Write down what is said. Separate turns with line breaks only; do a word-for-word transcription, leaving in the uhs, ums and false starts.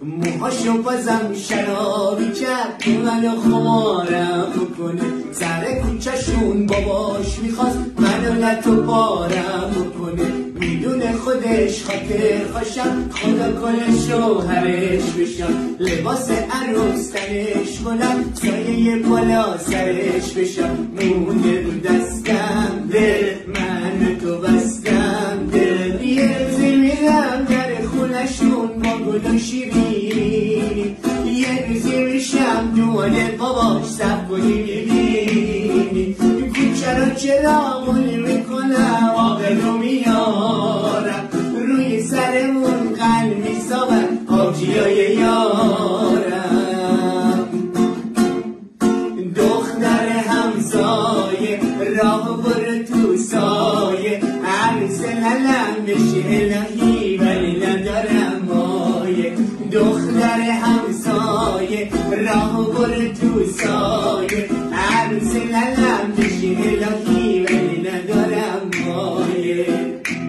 موهاشو بازم شرابی کرد که منو خمارم بکنه. سر کوچه‌شون باباش میخواست منو نتو بارم بکنه. میدونه خودش خاطر خوشم، خدا کنه شوهرش بشم. لباس عروس تنش کنم، سایه بالا سرش بشم. مونده رو دستم دل من تو بستم دل. یه روزی میرم در خونشون با گل و شیرینی، یه روزی میشم دوان باباش صفونی میبینی. کوچه رو چراغونی میکنم آقلو میارم، روی سرمون قلب میسابن آبجیای یارم. دختر همسایه راه برو تو سایه، عروس للم بشه الهی ولی ندارم مایه. دختر همسایه راه برو تو سایه،